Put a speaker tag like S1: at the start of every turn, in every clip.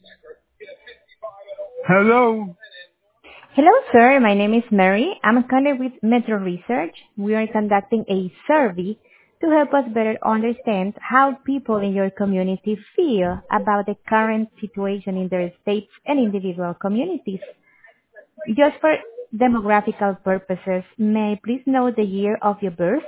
S1: Hello?
S2: Hello, sir. My name is Mary. I'm a contact with Metro Research. We are conducting a survey to help us better understand how people in your community feel about the current situation in their states and individual communities. Just for demographical purposes, may I please know the year of your birth?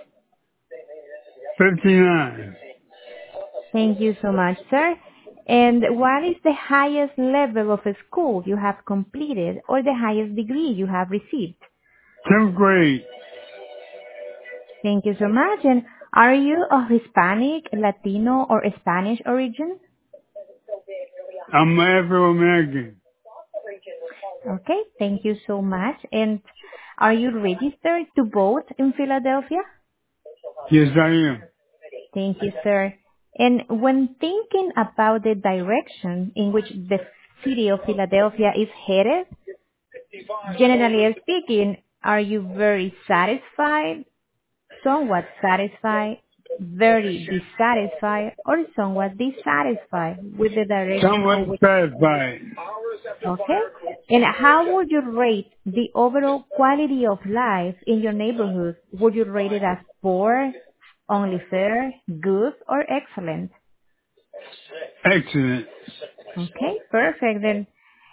S1: 59.
S2: Thank you so much, sir. And what is the highest level of school you have completed or the highest degree you have received?
S1: 10th grade.
S2: Thank you so much. And are you of Hispanic, Latino, or Spanish origin?
S1: I'm Afro-American.
S2: Okay, thank you so much. And are you registered to vote in Philadelphia?
S1: Yes, I am.
S2: Thank you, sir. And when thinking about the direction in which the city of Philadelphia is headed, generally speaking, are you very satisfied, somewhat satisfied, very dissatisfied, or somewhat dissatisfied with the direction
S1: Somewhat
S2: on which?
S1: satisfied.
S2: Okay. And how would you rate the overall quality of life in your neighborhood? Would you rate it as poor, only fair, good, or excellent?
S1: Excellent.
S2: Okay, perfect. Then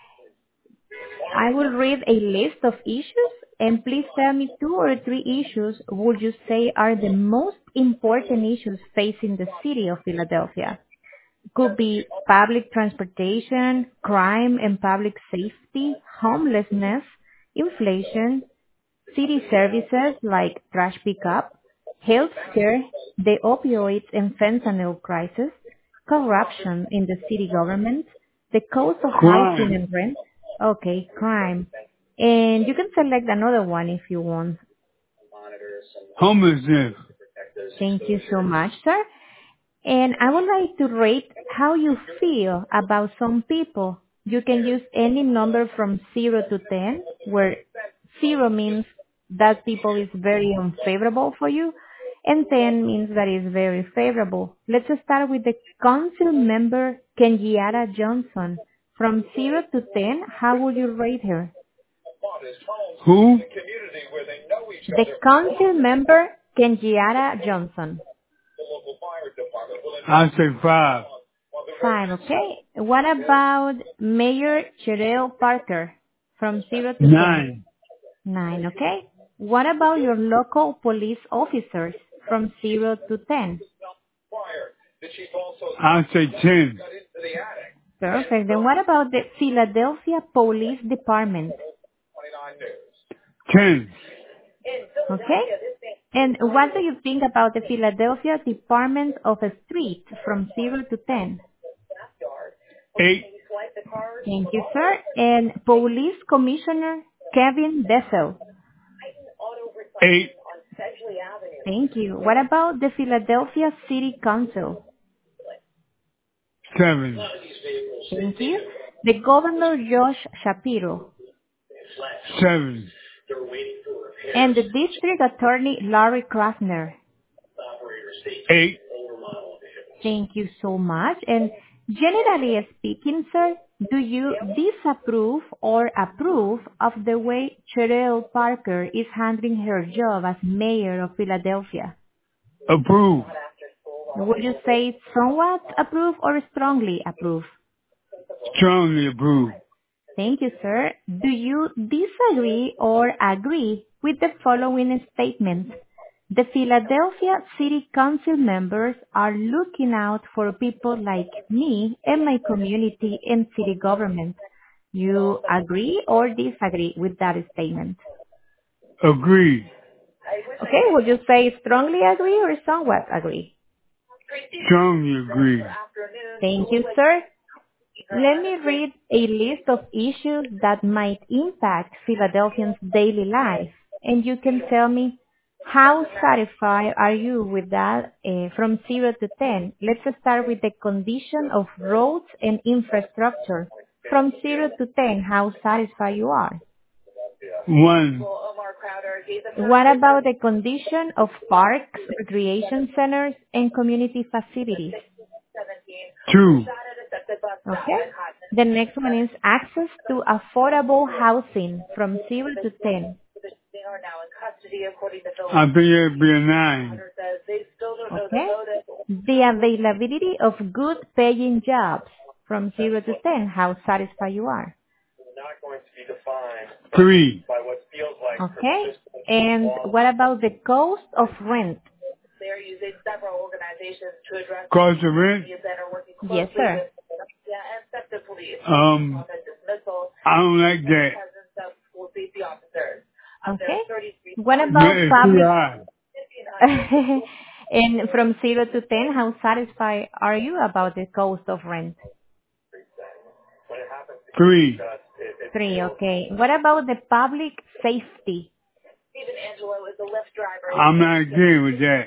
S2: I will read a list of issues, and please tell me two or three issues would you say are the most important issues facing the city of Philadelphia. Could be public transportation, crime and public safety, homelessness, inflation, city services like trash pickup, healthcare, the opioids and fentanyl crisis, corruption in the city government, the cost of housing
S1: Crime.
S2: and rent. Okay, crime. And you can select another one if you want.
S1: Homelessness.
S2: Thank you so much, sir. And I would like to rate how you feel about some people. You can use any number from 0 to 10, where 0 means that people is very unfavorable for you, and 10 means that is very favorable. Let's start with the council member Kenyatta Johnson. From 0 to 10, how would you rate her?
S1: Who?
S2: The council member Kenyatta Johnson.
S1: I say 5.
S2: 5, okay. What about Mayor Cheryl Parker? From 0 to 10.
S1: 9.
S2: 9, okay. What about your local police officers? From 0 to 10.
S1: I say 10.
S2: Perfect. Then what about the Philadelphia Police Department?
S1: 10.
S2: Okay. And what do you think about the Philadelphia Department of Street? From 0 to 10.
S1: 8.
S2: Thank you, sir. And Police Commissioner Kevin Bessel.
S1: 8.
S2: Thank you. What about the Philadelphia City Council?
S1: 7.
S2: Thank you. The Governor Josh Shapiro.
S1: 7.
S2: And the District Attorney Larry Krasner.
S1: 8.
S2: Thank you so much. And generally speaking, sir, do you disapprove or approve of the way Cheryl Parker is handling her job as mayor of Philadelphia?
S1: Approve.
S2: Would you say somewhat approve or strongly approve?
S1: Strongly approve.
S2: Thank you, sir. Do you disagree or agree with the following statement? The Philadelphia City Council members are looking out for people like me and my community and city government. You agree or disagree with that statement?
S1: Agree.
S2: Okay, would you say strongly agree or somewhat agree?
S1: Strongly agree.
S2: Thank you, sir. Let me read a list of issues that might impact Philadelphians' daily life, and you can tell me how satisfied are you with that from 0 to 10. Let's start with the condition of roads and infrastructure. From 0 to 10, how satisfied you are.
S1: 1.
S2: What about the condition of parks, recreation centers, and community facilities?
S1: 2.
S2: Okay. The next one is access to affordable housing from 0 to 10.
S1: I think it'd be a 9.
S2: Okay. The availability of good paying jobs from 0 to 10, how satisfied you are.
S1: 3.
S2: Okay. And what about the cost of rent?
S1: Cost of rent?
S2: Yes, sir.
S1: I don't like that.
S2: Okay. What about
S1: It's too
S2: public?
S1: high.
S2: And from 0 to 10, how satisfied are you about the cost of rent?
S1: 3.
S2: 3, okay. What about the public safety?
S1: I'm not agreeing with that.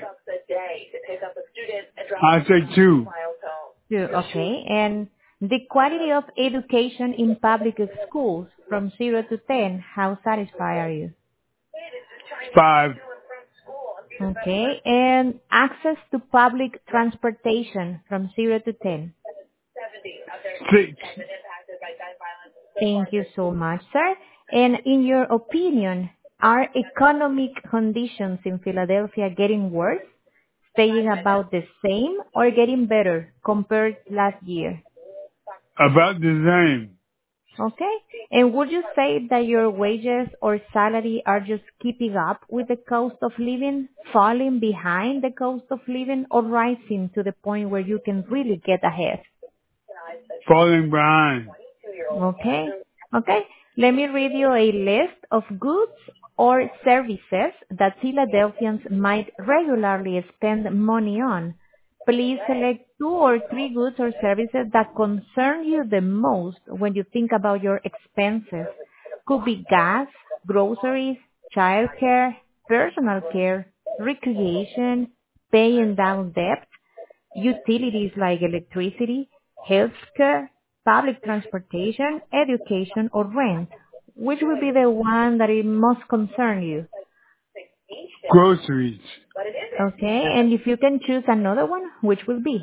S1: I say 2.
S2: 2, okay. And the quality of education in public schools from 0 to 10, how satisfied are you?
S1: 5.
S2: Okay. And access to public transportation from 0 to 10.
S1: 6.
S2: Thank you so much, sir. And in your opinion, are economic conditions in Philadelphia getting worse, staying about the same, or getting better compared last year?
S1: About the same.
S2: Okay. And would you say that your wages or salary are just keeping up with the cost of living, falling behind the cost of living, or rising to the point where you can really get ahead?
S1: Falling behind.
S2: Okay. Okay. Let me read you a list of goods or services that Philadelphians might regularly spend money on. Please select 2 or 3 goods or services that concern you the most when you think about your expenses. Could be gas, groceries, childcare, personal care, recreation, paying down debt, utilities like electricity, healthcare, public transportation, education, or rent. Which will be the one that it most concern you?
S1: Groceries.
S2: Okay, and if you can choose another one, which will be?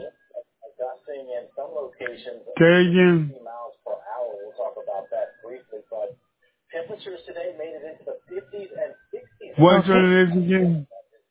S1: Say again. What's
S2: Okay.
S1: on this again?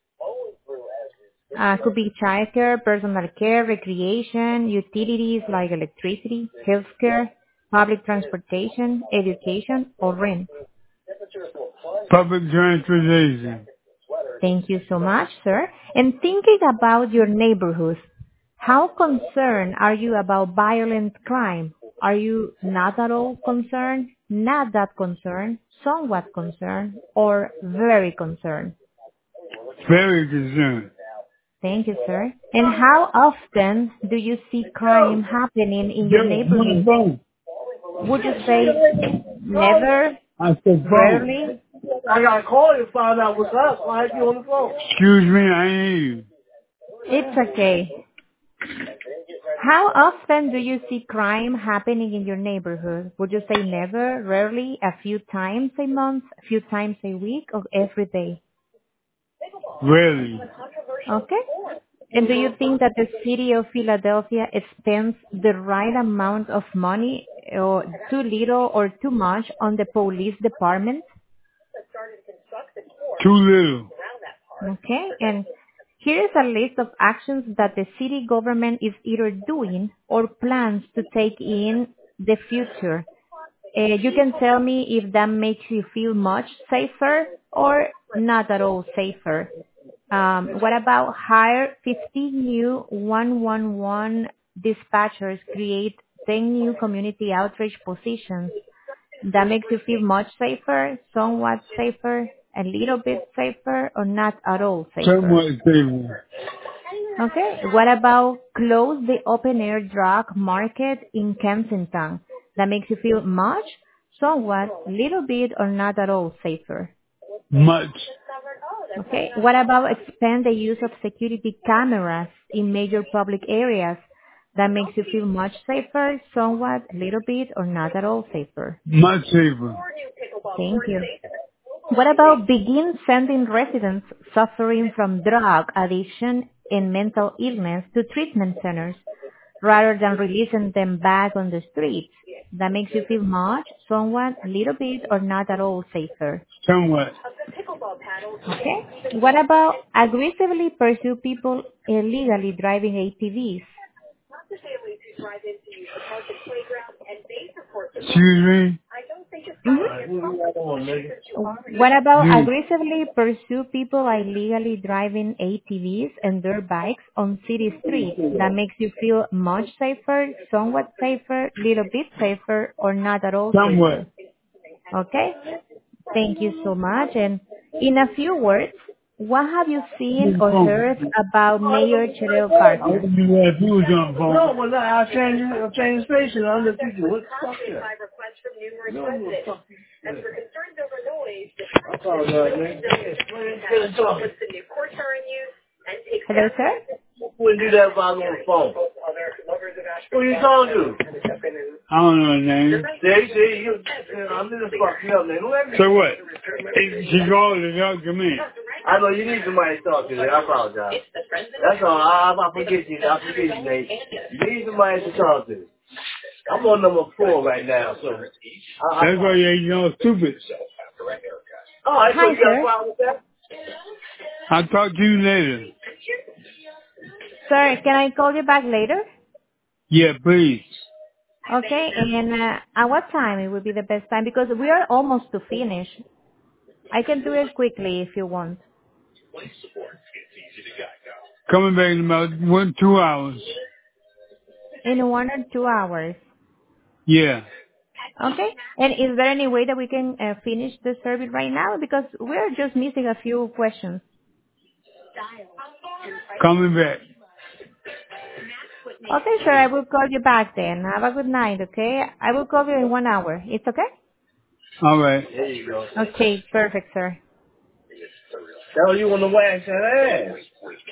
S2: Could be childcare, personal care, recreation, utilities like electricity, healthcare, public transportation, education, or rent.
S1: Public transportation.
S2: Thank you so much, sir. And thinking about your neighborhood, how concerned are you about violent crime? Are you not at all concerned, not that concerned, somewhat concerned, or very concerned?
S1: Very concerned.
S2: Thank you, sir. And how often do you see crime happening in your
S1: Yo, my
S2: neighborhood?
S1: phone.
S2: Would you say never,
S1: I said phone.
S2: rarely?
S3: I got to call you to find out what's up. Why are you on the phone?
S1: Excuse me, I hear you.
S2: It's okay. How often do you see crime happening in your neighborhood? Would you say never, rarely, a few times a month, a few times a week, or every day?
S1: Really.
S2: Okay. And do you think that the city of Philadelphia spends the right amount of money, or too little or too much, on the police department?
S1: Too little.
S2: Okay. And here is a list of actions that the city government is either doing or plans to take in the future. You can tell me if that makes you feel much safer or not at all safer. What about hire 15 new 111 dispatchers, create 10 new community outreach positions? That makes you feel much safer, somewhat safer, a little bit safer, or not at all safer?
S1: Somewhat safer.
S2: Okay. What about close the open-air drug market in Kensington? That makes you feel much, somewhat, little bit, or not at all safer?
S1: Much.
S2: Okay. What about expand the use of security cameras in major public areas? That makes you feel much safer, somewhat, little bit, or not at all safer?
S1: Much safer.
S2: Thank you. What about begin sending residents suffering from drug addiction and mental illness to treatment centers? rather than releasing them back on the streets. That makes you feel much, somewhat, a little bit, or not at all safer.
S1: Somewhat.
S2: Okay? What about aggressively pursue people illegally driving ATVs?
S1: Excuse me?
S2: What about
S1: You.
S2: aggressively pursue people illegally driving ATVs and dirt bikes on city streets? That makes you feel much safer, somewhat safer, little bit safer, or not at all
S1: Somewhat.
S2: safer. Okay? Thank you so much. And in a few words, what have you seen or heard about Mayor Cherelle
S1: I
S2: Carter?
S1: wouldn't be glad if you was on the phone.
S3: No, but I'll change the station. I'll let you do it. Fuck yeah. No, you fuck you. I apologize, man.
S2: Hello, sir?
S3: Wouldn't do that if I was on the phone. Who you talking to?
S1: I don't know her name.
S3: See, I'm just fucking up, man. Don't let me.
S1: So what? She called to talk to me.
S3: I know you need somebody to talk to. I apologize. That's all. I forget you. I forget you, Nate. You need somebody to talk to. I'm on number 4 right now, so.
S1: That's why you're all stupid.
S3: Oh, I thought
S2: Hi,
S3: you got a
S2: sir.
S3: problem with that?
S1: I'll talk to you later.
S2: Sir, can I call you back later?
S1: Yeah, please.
S2: Okay, and at what time it would be the best time? Because we are almost to finish. I can do it quickly if you want.
S1: Coming back in about 2 hours.
S2: In 1 or 2 hours.
S1: Yeah.
S2: Okay. And is there any way that we can finish the survey right now? Because we're just missing a few questions.
S1: Coming back.
S2: Okay, sir, I will call you back then. Have a good night, okay? I will call you in 1 hour. It's okay?
S1: All right.
S3: There you go.
S2: Okay, perfect, sir.
S3: Tell you on the wax that ass.